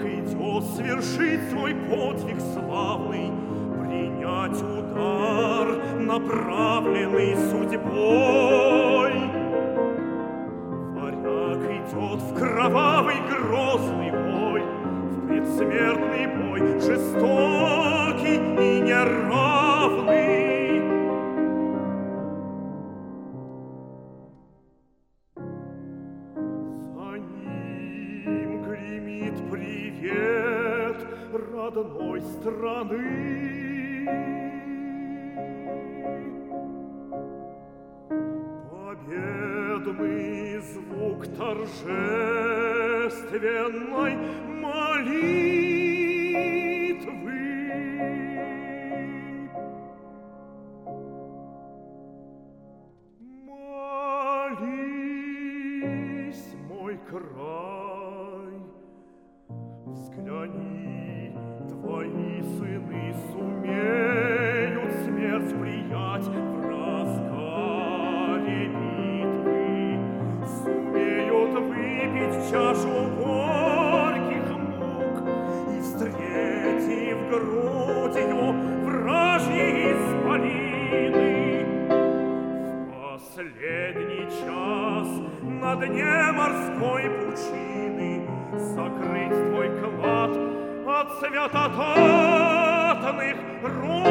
идет свершить свой подвиг славный, принять удар, направленный судьбой. Варяг идет в кровавый грозный бой, в предсмертный бой, жестокий и неравный. За ним гремит привет родной страны. Победный звук торжественной молитвы. Молись, мой край, взгляни, твои сыны сумеют смерть приять в разгаре битвы, сумеют выпить чашу горьких мук и, встретив грудью вражьи исполины, в последний час на дне морской пучины закрыть твой клад от святотатных рук.